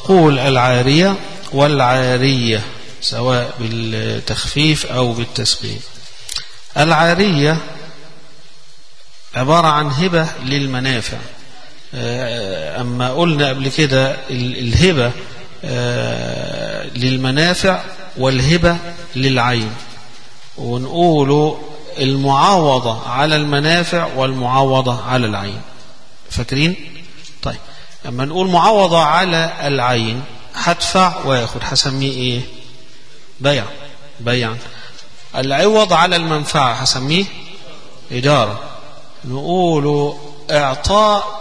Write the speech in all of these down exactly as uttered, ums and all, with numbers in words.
نقول العارية والعارية سواء بالتخفيف أو بالتسقيل. العارية عبارة عن هبة للمنافع. أما قلنا قبل كده الهبة للمنافع والهبة للعين، ونقول المعاوضة على المنافع والمعاوضة على العين. فاكرين؟ طيب أما نقول معاوضة على العين هدفع وياخد، هسميه إيه؟ بيع بيع. العوض على المنفعة هسميه إجارة. نقول إعطاء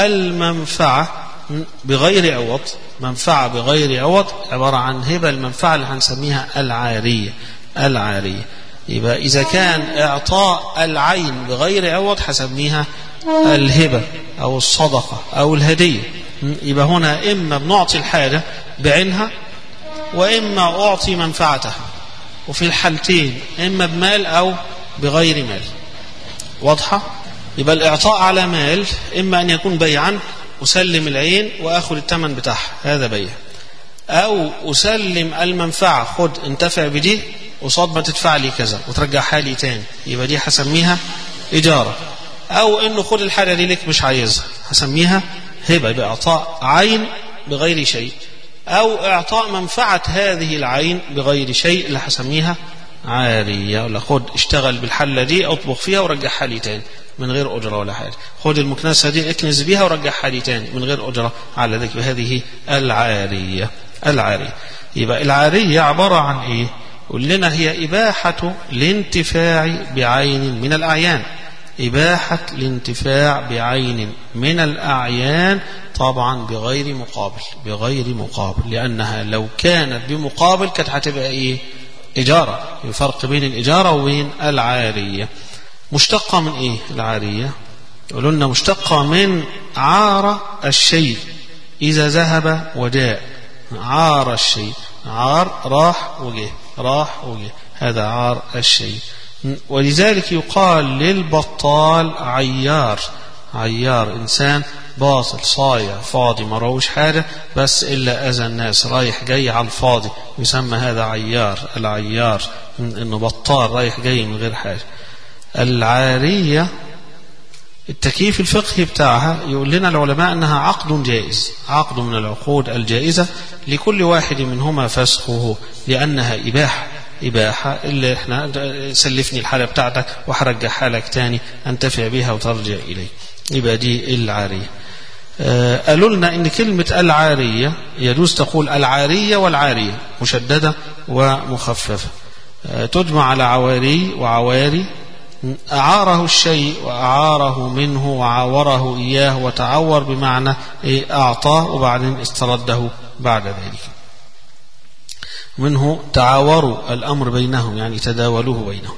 المنفعة بغير عوض، منفعة بغير عوض عبارة عن هبة المنفعة اللي هنسميها العارية. العارية يبقى إذا كان إعطاء العين بغير عوض هسميها الهبة أو الصدقة أو الهدية. يبقى هنا إما بنعطي الحاجة بعينها وإما أعطي منفعتها، وفي الحالتين إما بمال أو بغير مال. واضحة؟ يبقى الإعطاء على مال إما أن يكون بيعا، أسلم العين وأخذ الثمن بتاعها، هذا بيع، أو أسلم المنفعة، خد انتفع بدي وصاد ما تدفع لي كذا وترجعها لي تاني، يبقى دي هسميها إجارة. أو إنه خد الحاجة دي لك مش عايزها، هسميها هبة، يبقى إعطاء عين بغير شيء، أو إعطاء منفعة هذه العين بغير شيء اللي هسميها عارية. ولا خد اشتغل بالحلة دي اطبخ فيها ورجعها لي تاني من غير أجرة ولا حاجة، خد المكنسة دي اكنس بيها ورجعها لي تاني من غير أجرة على ذلك، هذه العارية. العارية يبقى العارية عبارة عن إيه؟ قل لنا هي إباحة الانتفاع بعين من الأعيان، إباحة الانتفاع بعين من الأعيان، طبعا بغير مقابل، بغير مقابل، لأنها لو كانت بمقابل كانت هتبقى إيه؟ إجارة. الفرق بين الإجارة وبين العارية. مشتقة من إيه العارية؟ يقولوا لنا مشتقة من عار الشيء إذا ذهب وجاء. عار الشيء، عار راح وجه، راح وجه، هذا عار الشيء. ولذلك يقال للبطال عيار. عيار إنسان باطل صايع فاضي ما روش حاجة بس إلا أذى الناس، رايح جاي على الفاضي، يسمى هذا عيار. العيار إنه بطال رايح جاي من غير حاجة. العارية التكييف الفقهي بتاعها يقول لنا العلماء أنها عقد جائز، عقد من العقود الجائزة لكل واحد منهما فسخه، لأنها إباحة. إباحة اللي احنا سلفني الحالة بتاعتك وحرجع حالك تاني أنتفع بها وترجع إليه، يبقى دي العارية. قالوا لنا إن كلمة العارية يجوز تقول العارية والعارية مشددة ومخففة، تجمع على عواري وعواري. أعاره الشيء وأعاره منه وعاوره إياه، وتعور بمعنى أعطاه وبعدين استرده بعد ذلك. منه تعاوروا الأمر بينهم، يعني تداولوه بينهم.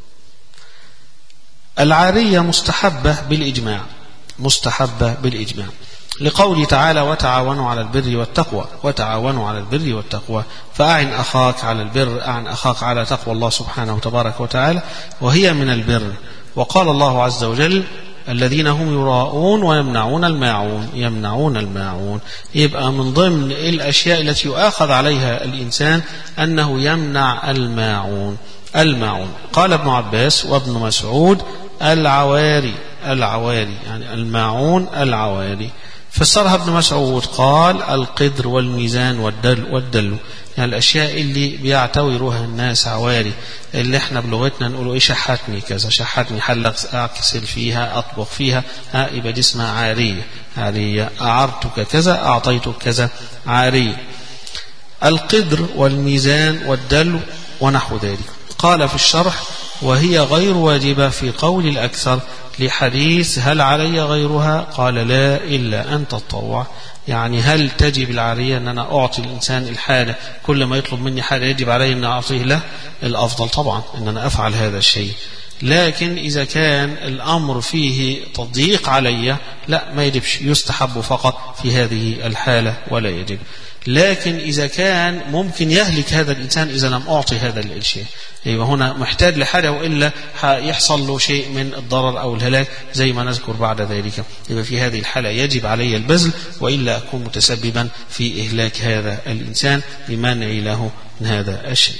العارية مستحبة بالإجماع، مستحبة بالإجماع لقوله تعالى وتعاونوا على البر والتقوى، وتعاونوا على البر والتقوى، فأعن أخاك على البر، أعن أخاك على تقوى الله سبحانه تبارك وتعالى، وهي من البر. وقال الله عز وجل الذين هم يراءون ويمنعون الماعون، يمنعون الماعون. يبقى من ضمن الأشياء التي يؤاخذ عليها الإنسان أنه يمنع الماعون. الماعون قال ابن عباس وابن مسعود العواري، العواري يعني الماعون العواري. فسرها ابن مسعود قال القدر والميزان والدل والدلو، يعني الأشياء اللي بيعتبروها الناس عواري، اللي احنا بلغتنا نقولوا ايه شحتني كذا، شحتني حلق أكسل فيها أطبخ فيها، ها يبقى دي اسمها عارية. عارية أعرتك كذا أعطيتك كذا، عارية. القدر والميزان والدلو ونحو ذلك. قال في الشرح وهي غير واجبة في قول الأكثر لحديث هل علي غيرها؟ قال لا إلا أن تطوع. يعني هل تجب العارية أن أنا أعطي الإنسان الحاجة كل ما يطلب مني حاجة يجب علي أن أعطيه له؟ الأفضل طبعا أن أنا أفعل هذا الشيء، لكن إذا كان الأمر فيه تضييق علي لا ما يجبش، يستحب فقط في هذه الحالة ولا يجب. لكن إذا كان ممكن يهلك هذا الإنسان إذا لم أعطي هذا الشيء، يبقى هنا محتاج لحاجة وإلا يحصل له شيء من الضرر أو الهلاك زي ما نذكر بعد ذلك. يبقى في هذه الحالة يجب علي البذل وإلا أكون متسببا في إهلاك هذا الإنسان بمنع له من هذا الشيء.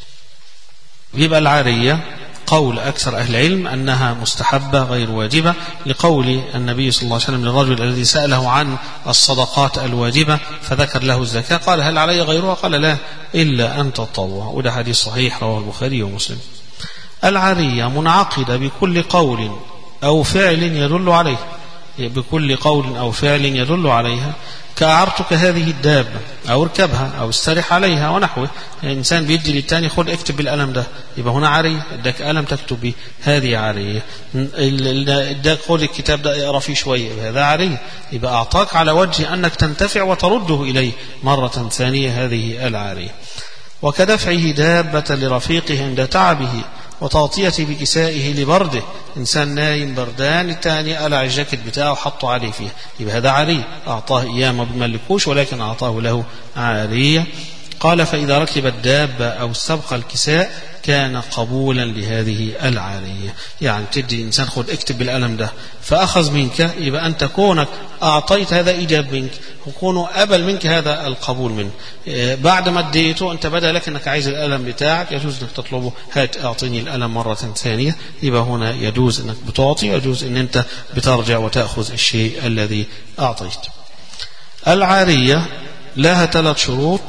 يبقى العارية قول أكثر أهل العلم أنها مستحبة غير واجبة، لقول النبي صلى الله عليه وسلم للرجل الذي سأله عن الصدقات الواجبة فذكر له الزكاة قال هل علي غيرها؟ قال لا إلا أن تطوع، وده حديث صحيح رواه البخاري ومسلم. العارية منعقدة بكل قول أو فعل يدل عليه، بكل قول أو فعل يدل عليها، كأعرتك هذه الدابة أو اركبها أو استرح عليها ونحوه. الإنسان بيدي للتاني خد اكتب بالقلم ده، يبقى هنا عارية، اداك قلم تكتب به، هذه عارية. اداك خد الكتاب ده اقرا فيه شوية، هذا عارية. يبقى أعطاك على وجه أنك تنتفع وترده إليه مرة ثانية، هذه العارية. وكدفعه دابة لرفيقه عند تعبه وتغطية بكسائه لبرده، إنسان نايم بردان الثاني قلع الجاكيت بتاعه وحطه عليه فيه، يبقى هذا عارية، أعطاه إياه ما بملكوش ولكن أعطاه له عارية. قال فإذا ركب الدابة أو استبقى الكساء كان قبولا لهذه العارية. يعني تدي إنسان خد اكتب بالقلم ده فأخذ منك، يبقى أنت كونك أعطيت هذا إيجاب منك وكونه قبل منك هذا القبول منه. بعد ما اديته أنت بدأ لك أنك عايز القلم بتاعك، يجوز أنك تطلبه هات أعطيني القلم مرة ثانية، يبقى هنا يجوز أنك بتعطي، يجوز أن أنت بترجع وتأخذ الشيء الذي أعطيت. العارية لها ثلاث شروط.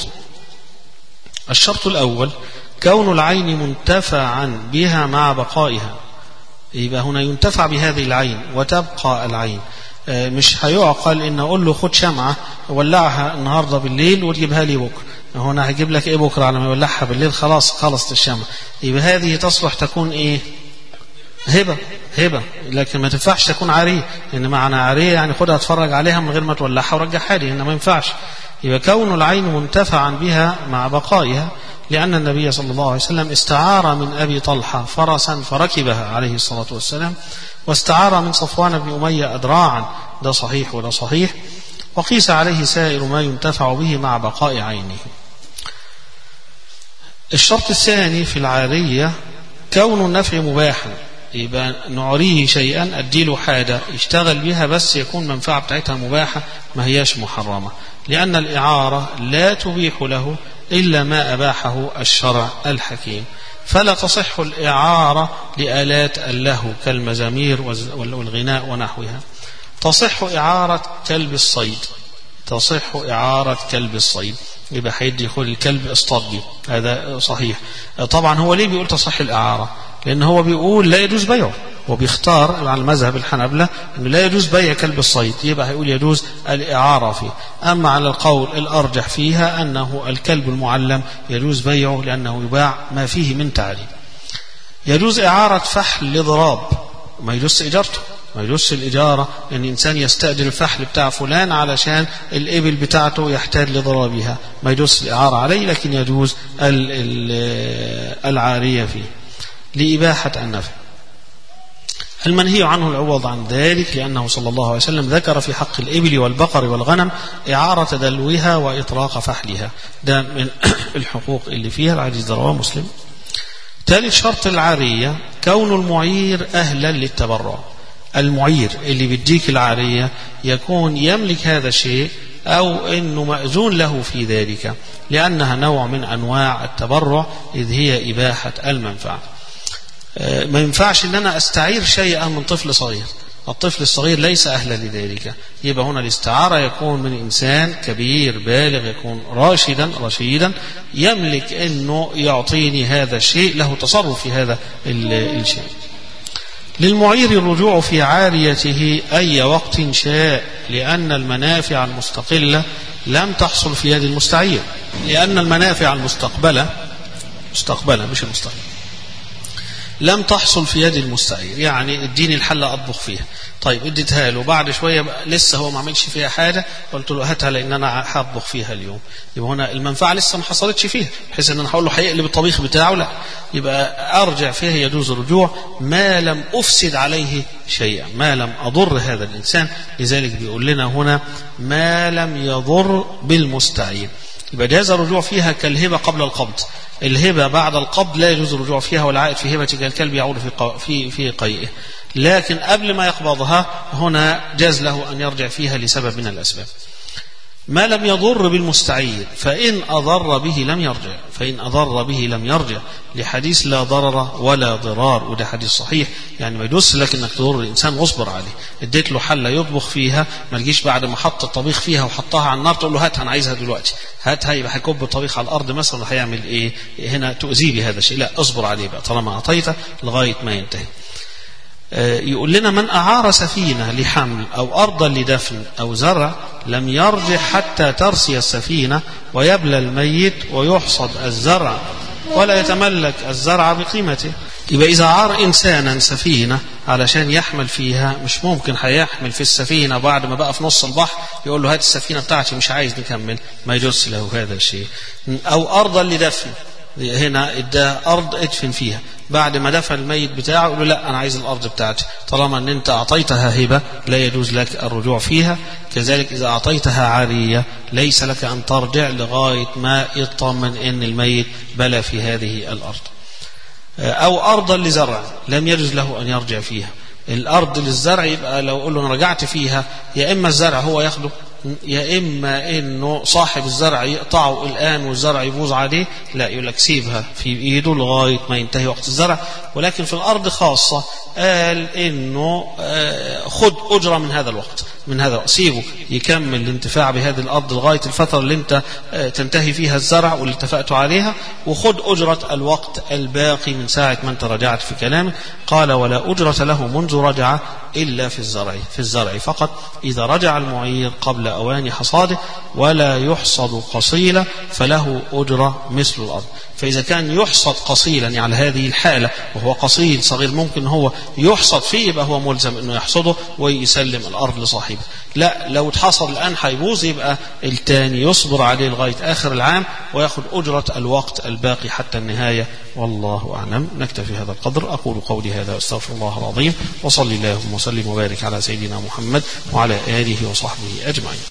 الشرط الأول كون العين منتفعا بها مع بقائها، يبقى هنا ينتفع بهذه العين وتبقى العين، مش هيعقل ان اقول له خد شمعة ولعها النهارده بالليل وتجيبها لي بكره، هنا هجيب لك ايه بكره على ما يولعها بالليل خلاص خلصت الشمعة. يبقى هذه تصلح تكون ايه؟ هبة هبة، لكن ما تنفعش تكون عارية، لان معنى عارية يعني خدها اتفرج عليها من غير ما تولعها ورجعها لي، هنا ما ينفعش. يبقى كون العين منتفعا بها مع بقائها، لأن النبي صلى الله عليه وسلم استعار من أبي طلحة فرسا فركبها عليه الصلاة والسلام، واستعار من صفوان بن أمية أدراعا، ده صحيح وده صحيح، وقيس عليه سائر ما ينتفع به مع بقاء عينه. الشرط الثاني في العارية كون النفع مباحا، يبقى نعريه شيئا أديله حاجة يشتغل بها بس يكون منفعة بتاعتها مباحة ما هياش محرمة، لأن الإعارة لا تبيح له إلا ما أباحه الشرع الحكيم، فلا تصح الإعارة لآلات اللهو كالمزامير والغناء ونحوها. تصح إعارة كلب الصيد، تصح إعارة كلب الصيد، يبقى حيدي يقول الكلب اصطاد بي، هذا صحيح. طبعا هو ليه بيقول تصح الإعارة؟ لأن هو بيقول لا يجوز بيعه، وبيختار على المذهب الحنابلة أنه لا يجوز بيع كلب الصيد، يبقى هيقول يجوز الإعارة فيه. أما على القول الأرجح فيها أنه الكلب المعلم يجوز بيعه لأنه يباع ما فيه من تعليم. يجوز إعارة فحل لضراب، ما يجوز إجارته، ما يجوز الإجارة أن يعني إنسان يستأجر الفحل بتاع فلان علشان الإبل بتاعته يحتاج لضرابها، ما يجوز الإعارة عليه، لكن يجوز العارية فيه لإباحة النفع. المنهي عنه العوض عن ذلك، لأنه صلى الله عليه وسلم ذكر في حق الإبل والبقر والغنم إعارة دلوها وإطراق فحلها، ده من الحقوق اللي فيها. الحديث رواه مسلم. ثالث شرط العارية كون المعير أهلا للتبرع، المعير اللي بيديك العارية يكون يملك هذا الشيء أو أنه مأذون له في ذلك، لأنها نوع من أنواع التبرع إذ هي إباحة المنفعة. ما ينفعش ان انا استعير شيئا من طفل صغير، الطفل الصغير ليس اهلا لذلك، يبقى هنا الاستعارة يكون من انسان كبير بالغ يكون راشدا رشيدا يملك انه يعطيني هذا الشيء، له تصرف في هذا الشيء. للمعير الرجوع في عاريته اي وقت شاء، لان المنافع المستقلة لم تحصل في يد المستعير، لان المنافع المستقبلة مستقبلة مش المستقبل لم تحصل في يد المستعير. يعني اديني الحلة اطبخ فيها، طيب اديتها له، بعد شوية لسه هو ما عملش فيها حاجة، قلت له هاتها لان انا هطبخ فيها اليوم، يبقى هنا المنفعة لسه ما حصلتش فيها، بحيث ان انا هقول له هيقلب الطبيخ بتاعه، لا، يبقى ارجع فيها يجوز الرجوع ما لم افسد عليه شيئا، ما لم اضر هذا الانسان. لذلك بيقول لنا هنا ما لم يضر بالمستعير، يبقى جاز الرجوع فيها كالهبة قبل القبض. الهبة بعد القبض لا يجوز الرجوع فيها، والعائد في هبة كالكلب يعود في في في قيئه، لكن قبل ما يقبضها هنا جاز له أن يرجع فيها لسبب من الأسباب. ما لم يضر بالمستعير، فإن أضر به لم يرجع، فإن أضر به لم يرجع، لحديث لا ضرر ولا ضرار، وده حديث صحيح. يعني ما يدوس لك انك تضر الانسان واصبر عليه. اديت له حله يطبخ فيها، ما تجيش بعد ما حط الطبيخ فيها وحطها على النار تقول له هاتها انا عايزها دلوقتي، هاتها، يبقى هيكب الطبيخ على الارض مثلا، هيعمل ايه هنا؟ تؤذيه بهذا الشيء. لا، اصبر عليه بقى طالما اعطيته لغايه ما ينتهي. يقول لنا من أعار سفينة لحمل أو أرضا لدفن أو زرع لم يرجع حتى ترسي السفينة ويبلى الميت ويحصد الزرع ولا يتملك الزرع بقيمته. يبقى إذا عار إنسانا سفينة علشان يحمل فيها، مش ممكن هيحمل في السفينة بعد ما بقى في نص البحر يقول له هات السفينة بتاعتي مش عايز نكمل، ما يجوز له هذا الشيء. أو أرضا لدفن، هنا ادى أرض ادفن فيها، بعد ما دفن الميت بتاعه يقول له لا أنا عايز الأرض بتاعتي، طالما أن أنت أعطيتها هبة لا يجوز لك الرجوع فيها. كذلك إذا أعطيتها عارية ليس لك أن ترجع لغاية ما يطمن أن الميت بلى في هذه الأرض. أو أرضا لزرع لم يجوز له أن يرجع فيها. الأرض للزرع يبقى لو قل له أنا رجعت فيها، يا إما الزرع هو ياخده، يا إما إنه صاحب الزرع يقطعه الآن والزرع يبوظ عليه، لا، يقول لك سيبها في إيده لغاية ما ينتهي وقت الزرع. ولكن في الأرض خاصة قال إنه خد أجرة من هذا الوقت، من هذا سيبه يكمل الانتفاع بهذه الأرض لغاية الفترة اللي انت تنتهي فيها الزرع واللي اتفقت عليها، وخد أجرة الوقت الباقي من ساعة ما انت رجعت في كلامه. قال ولا أجرة له منذ رجع إلا في الزرع، في الزرع فقط إذا رجع المعير قبل أوان حصاده، ولا يحصد قصيلا فله أجرة مثل الأرض. فإذا كان يحصد قصيلا يعني على هذه الحالة وهو قصيل صغير ممكن هو يحصد فيه، يبقى هو ملزم أنه يحصده ويسلم الأرض لصاحبه. لا، لو اتحصد الآن هيبوظ، يبقى التاني يصبر عليه لغاية آخر العام ويأخذ أجرة الوقت الباقي حتى النهاية. والله أعلم. نكتفي هذا القدر. أقول قولي هذا واستغفر الله العظيم، وصلي اللهم وسلم وبارك على سيدنا محمد وعلى آله وصحبه أجمعين.